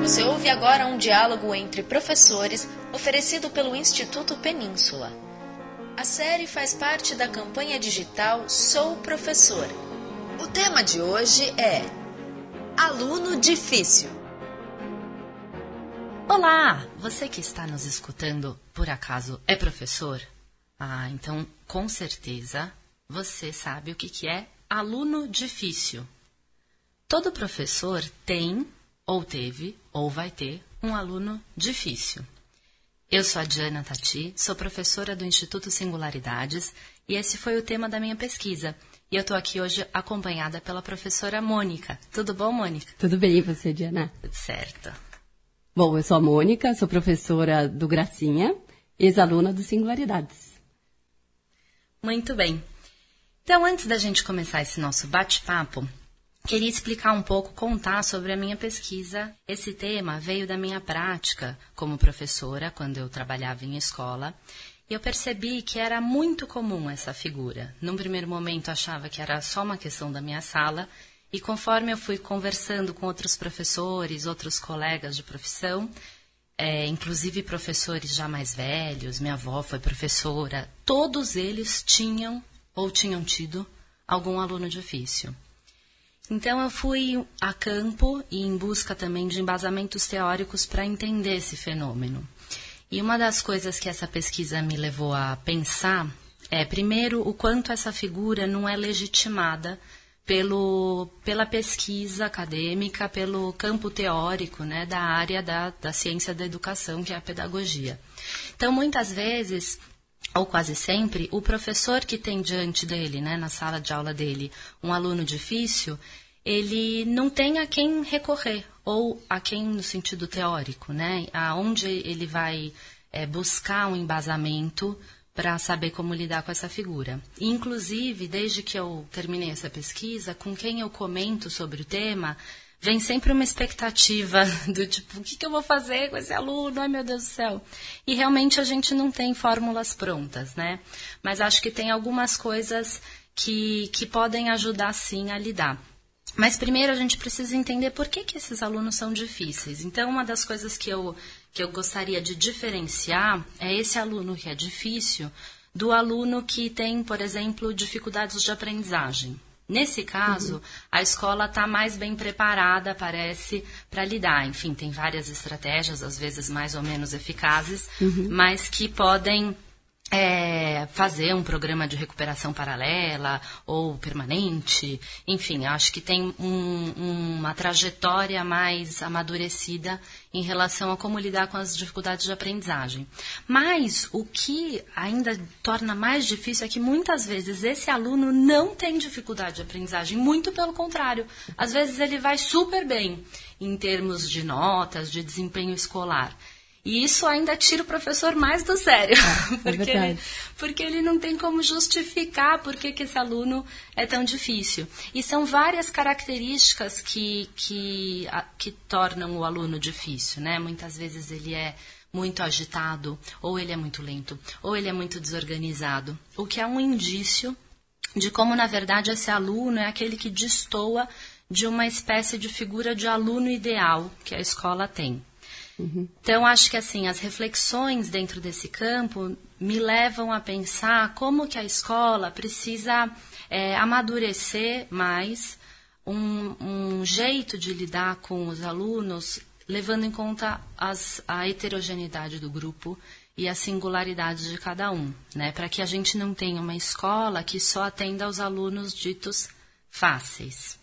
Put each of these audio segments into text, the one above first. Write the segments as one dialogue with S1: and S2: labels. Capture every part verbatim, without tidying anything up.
S1: Você ouve agora um diálogo entre professores oferecido pelo Instituto Península. A série faz parte da campanha digital Sou Professor. O tema de hoje é Aluno Difícil.
S2: Olá! Você que está nos escutando, por acaso, é professor? Ah, então, com certeza, você sabe o que que é aluno difícil. Todo professor tem, ou teve, ou vai ter, um aluno difícil. Eu sou a Diana Tati, sou professora do Instituto Singularidades e esse foi o tema da minha pesquisa. E eu estou aqui hoje acompanhada pela professora Mônica. Tudo bom, Mônica?
S3: Tudo bem, e você, Diana?
S2: Tudo certo.
S3: Bom, eu sou a Mônica, sou professora do Gracinha, ex-aluna do Singularidades.
S2: Muito bem. Então, antes da gente começar esse nosso bate-papo, queria explicar um pouco, contar sobre a minha pesquisa. Esse tema veio da minha prática como professora, quando eu trabalhava em escola, e eu percebi que era muito comum essa figura. Num primeiro momento, achava que era só uma questão da minha sala, e conforme eu fui conversando com outros professores, outros colegas de profissão, é, inclusive professores já mais velhos, minha avó foi professora, todos eles tinham ou tinham tido algum aluno difícil. Então, eu fui a campo e em busca também de embasamentos teóricos para entender esse fenômeno. E uma das coisas que essa pesquisa me levou a pensar é, primeiro, o quanto essa figura não é legitimada pelo, pela pesquisa acadêmica, pelo campo teórico, né, da área da, da ciência da educação, que é a pedagogia. Então, muitas vezes, ou quase sempre, o professor que tem diante dele, né, na sala de aula dele, um aluno difícil, ele não tem a quem recorrer, ou a quem no sentido teórico, né, aonde ele vai é, buscar um embasamento para saber como lidar com essa figura. E, inclusive, desde que eu terminei essa pesquisa, com quem eu comento sobre o tema, vem sempre uma expectativa do tipo, o que, que eu vou fazer com esse aluno? Ai, meu Deus do céu. E realmente a gente não tem fórmulas prontas, né? Mas acho que tem algumas coisas que, que podem ajudar, sim, a lidar. Mas primeiro a gente precisa entender por que, que esses alunos são difíceis. Então, uma das coisas que eu, que eu gostaria de diferenciar é esse aluno que é difícil do aluno que tem, por exemplo, dificuldades de aprendizagem. Nesse caso, uhum. a escola está mais bem preparada, parece, para lidar. Enfim, tem várias estratégias, às vezes mais ou menos eficazes, uhum. mas que podem é, fazer um programa de recuperação paralela ou permanente. Enfim, acho que tem um, uma trajetória mais amadurecida em relação a como lidar com as dificuldades de aprendizagem. Mas o que ainda torna mais difícil é que muitas vezes esse aluno não tem dificuldade de aprendizagem, muito pelo contrário. Às vezes ele vai super bem em termos de notas, de desempenho escolar. E isso ainda tira o professor mais do sério, é, porque, é ele, porque ele não tem como justificar por que, que esse aluno é tão difícil. E são várias características que, que, a, que tornam o aluno difícil, né? Muitas vezes ele é muito agitado, ou ele é muito lento, ou ele é muito desorganizado, o que é um indício de como, na verdade, esse aluno é aquele que destoa de uma espécie de figura de aluno ideal que a escola tem. Uhum. Então, acho que assim, as reflexões dentro desse campo me levam a pensar como que a escola precisa é, amadurecer mais um, um jeito de lidar com os alunos, levando em conta as, a heterogeneidade do grupo e a singularidade de cada um, né? Para que a gente não tenha uma escola que só atenda aos alunos ditos fáceis.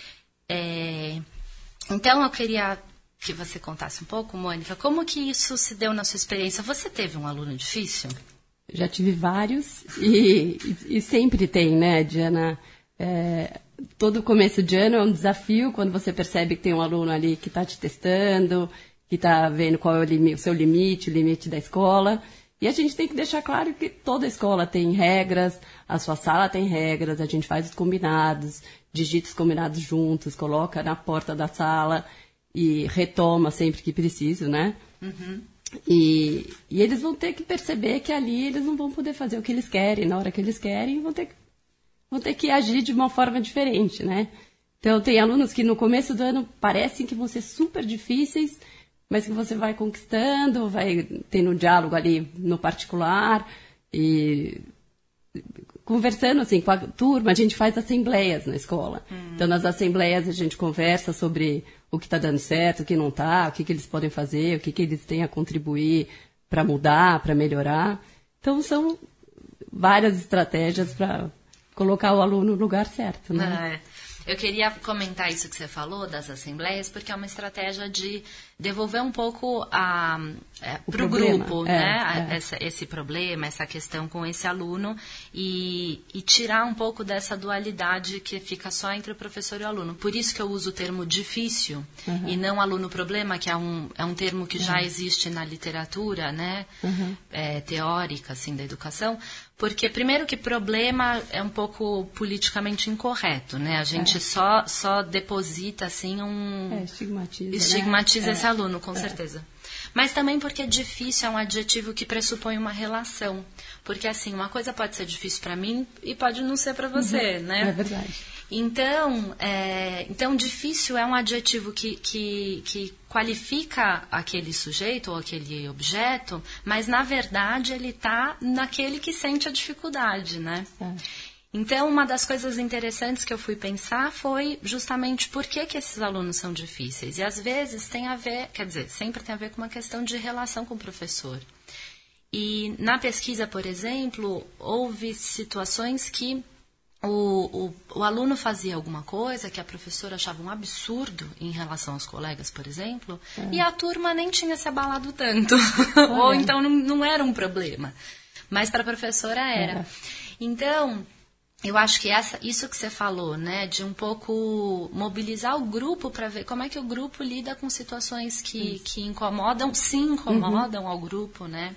S2: É, então, eu queria que você contasse um pouco, Mônica, como que isso se deu na sua experiência? Você teve um aluno difícil?
S3: Já tive vários e, e, e sempre tem, né, Diana? É, todo começo de ano é um desafio quando você percebe que tem um aluno ali que está te testando, que está vendo qual é o, limite, o seu limite, o limite da escola. E a gente tem que deixar claro que toda escola tem regras, a sua sala tem regras, a gente faz os combinados, digita os combinados juntos, coloca na porta da sala e retoma sempre que preciso, né? Uhum. E, e eles vão ter que perceber que ali eles não vão poder fazer o que eles querem, na hora que eles querem, vão ter, vão ter que agir de uma forma diferente, né? Então, tem alunos que no começo do ano parecem que vão ser super difíceis, mas que você vai conquistando, vai tendo um diálogo ali no particular e conversando assim com a turma. A gente faz assembleias na escola. Hum. Então, nas assembleias a gente conversa sobre o que está dando certo, o que não está, o que, que eles podem fazer, o que, que eles têm a contribuir para mudar, para melhorar. Então, são várias estratégias para colocar o aluno no lugar certo, né?
S2: Ah, é. Eu queria comentar isso que você falou das assembleias, porque é uma estratégia de devolver um pouco é, para o grupo, é, né? É. Essa, esse problema, essa questão com esse aluno e, e tirar um pouco dessa dualidade que fica só entre o professor e o aluno. Por isso que eu uso o termo difícil uhum. e não aluno-problema, que é um, é um termo que uhum. já existe na literatura, né? Uhum. É, teórica, assim, da educação. Porque, primeiro, que problema é um pouco politicamente incorreto, né? A gente é. só, só deposita, assim, um...
S3: É, estigmatiza,
S2: Estigmatiza
S3: né?
S2: esse
S3: é.
S2: aluno, com é. certeza. Mas também porque difícil é um adjetivo que pressupõe uma relação. Porque, assim, uma coisa pode ser difícil para mim e pode não ser para você,
S3: uhum.
S2: né?
S3: É verdade.
S2: Então, é, então, difícil é um adjetivo que, que, que qualifica aquele sujeito ou aquele objeto, mas, na verdade, ele está naquele que sente a dificuldade, né? É. Então, uma das coisas interessantes que eu fui pensar foi justamente por que, que esses alunos são difíceis. E, às vezes, tem a ver, quer dizer, sempre tem a ver com uma questão de relação com o professor. E, na pesquisa, por exemplo, houve situações que O, o, o aluno fazia alguma coisa que a professora achava um absurdo em relação aos colegas, por exemplo, é. e a turma nem tinha se abalado tanto. Ou então não, não era um problema. Mas para a professora era. É. Então, eu acho que essa, isso que você falou, né, de um pouco mobilizar o grupo para ver como é que o grupo lida com situações que, que incomodam, se incomodam uhum. ao grupo, né?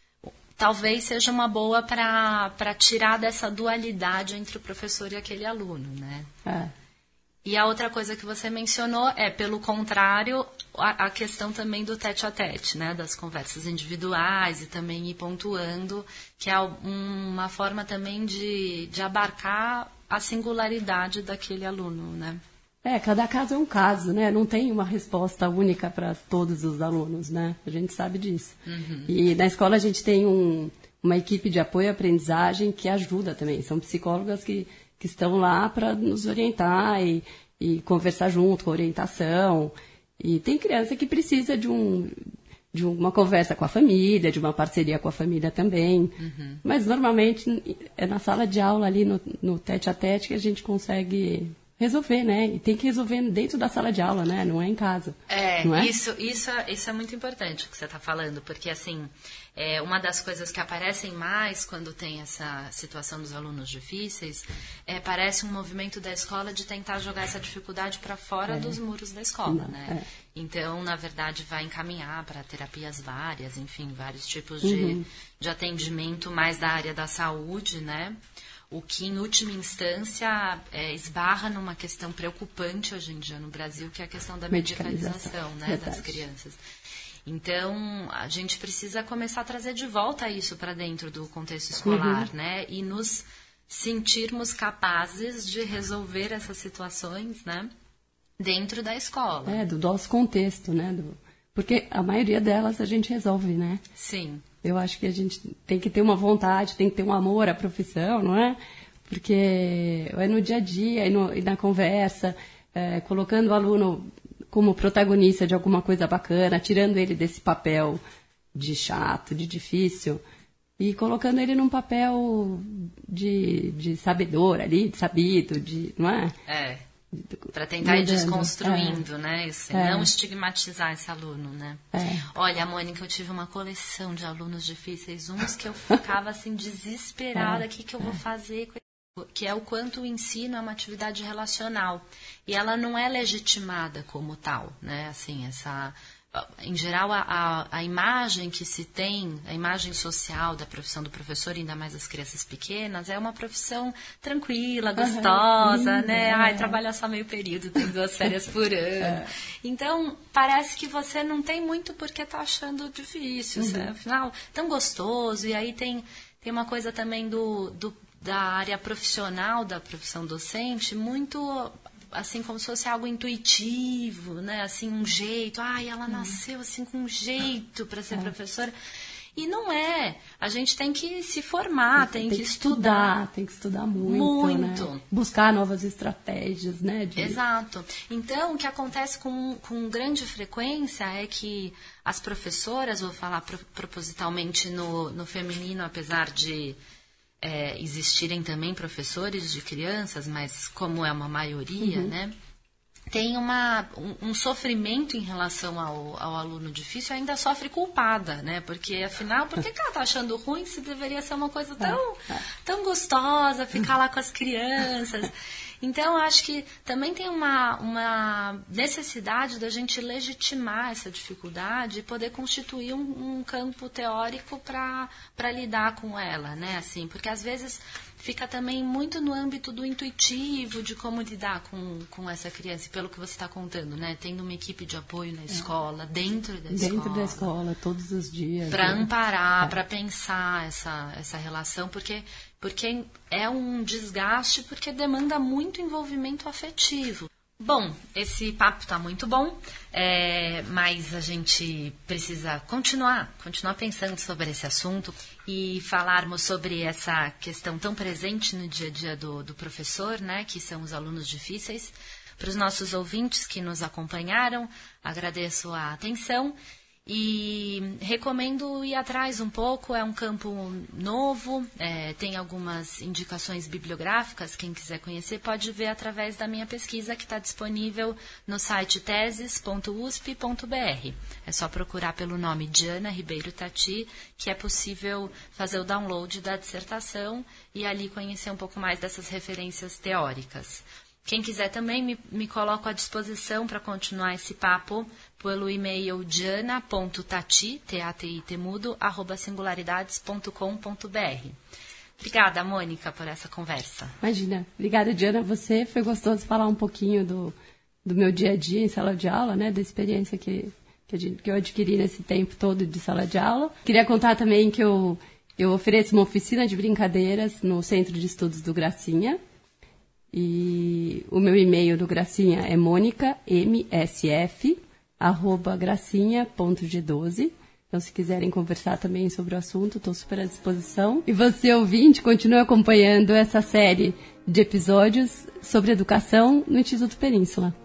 S2: Talvez seja uma boa para tirar dessa dualidade entre o professor e aquele aluno, né? É. E a outra coisa que você mencionou é, pelo contrário, a, a questão também do tete-a-tete, né? Das conversas individuais e também ir pontuando, que é uma forma também de, de abarcar a singularidade daquele aluno, né?
S3: É, cada caso é um caso, né? Não tem uma resposta única para todos os alunos, né? A gente sabe disso. Uhum. E na escola a gente tem um, uma equipe de apoio à aprendizagem que ajuda também. São psicólogas que, que estão lá para nos orientar e, e conversar junto com orientação. E tem criança que precisa de, um, de uma conversa com a família, de uma parceria com a família também. Uhum. Mas normalmente é na sala de aula, ali no, no tete-a-tete, que a gente consegue resolver, né? E tem que resolver dentro da sala de aula, né? Não é em casa.
S2: É,
S3: não é?
S2: Isso, isso, isso é muito importante o que você está falando, porque, assim, é, uma das coisas que aparecem mais quando tem essa situação dos alunos difíceis, é, parece um movimento da escola de tentar jogar essa dificuldade para fora é. dos muros da escola, não, né? É. Então, na verdade, vai encaminhar para terapias várias, enfim, vários tipos de, uhum. de atendimento mais da área da saúde, né? O que, em última instância, é, esbarra numa questão preocupante hoje em dia no Brasil, que é a questão da medicalização, né, das crianças. Então, a gente precisa começar a trazer de volta isso para dentro do contexto escolar, uhum. né? E nos sentirmos capazes de resolver essas situações, né? Dentro da escola.
S3: É, do nosso contexto, né? Do... Porque a maioria delas a gente resolve, né?
S2: Sim.
S3: Eu acho que a gente tem que ter uma vontade, tem que ter um amor à profissão, não é? Porque é no dia a dia e, no, e na conversa, é, colocando o aluno como protagonista de alguma coisa bacana, tirando ele desse papel de chato, de difícil, e colocando ele num papel de, de sabedor ali, de sabido, de, não é?
S2: É. Para tentar ir desconstruindo, é. né? Isso, é. Não estigmatizar esse aluno, né? É. Olha, Mônica, eu tive uma coleção de alunos difíceis, uns que eu ficava assim desesperada, o é. que, que eu vou fazer? Que é o quanto o ensino é uma atividade relacional. E ela não é legitimada como tal, né? Assim, essa... Em geral, a, a, a imagem que se tem, a imagem social da profissão do professor, ainda mais as crianças pequenas, é uma profissão tranquila, gostosa, uhum, né? É. Ai, trabalha só meio período, tem duas férias por ano. É. Então, parece que você não tem muito porque tá achando difícil, uhum. Afinal, tão gostoso. E aí tem, tem uma coisa também do, do, da área profissional, da profissão docente, muito... assim, como se fosse algo intuitivo, né? Assim, um jeito. Ai, ela nasceu assim com um jeito para ser é. professora. E não é. A gente tem que se formar, tem, tem que, que estudar. estudar.
S3: Tem que estudar muito,
S2: Muito.
S3: Né? Buscar novas estratégias, né? De...
S2: Exato. Então, o que acontece com, com grande frequência é que as professoras, vou falar pro, propositalmente no, no feminino, apesar de é, existirem também professores de crianças, mas como é uma maioria, uhum. né? Tem uma, um, um sofrimento em relação ao, ao aluno difícil, ainda sofre culpada, né? Porque, afinal, por que, que ela tá achando ruim se deveria ser uma coisa tão, tão gostosa, ficar lá com as crianças? Então, acho que também tem uma, uma necessidade da gente legitimar essa dificuldade e poder constituir um, um campo teórico para lidar com ela, né? Assim, porque, às vezes, fica também muito no âmbito do intuitivo, de como lidar com, com essa criança. E pelo que você está contando, né? Tendo uma equipe de apoio na escola, dentro da
S3: dentro
S2: escola.
S3: Dentro da escola, todos os dias.
S2: Para
S3: né?
S2: amparar,
S3: é.
S2: para pensar essa, essa relação, porque... Porque é um desgaste, porque demanda muito envolvimento afetivo. Bom, esse papo está muito bom, é, mas a gente precisa continuar, continuar pensando sobre esse assunto e falarmos sobre essa questão tão presente no dia a dia do, do professor, né, que são os alunos difíceis. Para os nossos ouvintes que nos acompanharam, agradeço a atenção. E recomendo ir atrás um pouco, é um campo novo, é, tem algumas indicações bibliográficas, quem quiser conhecer pode ver através da minha pesquisa que está disponível no site teses ponto u s p ponto b r. É só procurar pelo nome Diana Ribeiro Tati, que é possível fazer o download da dissertação e ali conhecer um pouco mais dessas referências teóricas. Quem quiser também me, me coloco à disposição para continuar esse papo pelo e-mail diana ponto tati, T A T I temudo, arroba singularidades ponto com ponto b r. Obrigada, Mônica, por essa conversa.
S3: Imagina. Obrigada, Diana. Você foi gostoso falar um pouquinho do, do meu dia a dia em sala de aula, né? Da experiência que, que eu adquiri nesse tempo todo de sala de aula. Queria contar também que eu, eu ofereço uma oficina de brincadeiras no Centro de Estudos do Gracinha. E o meu e-mail do Gracinha é mônica m s f arroba gracinha ponto g doze. Então, se quiserem conversar também sobre o assunto, estou super à disposição. E você, ouvinte, continue acompanhando essa série de episódios sobre educação no Instituto Península.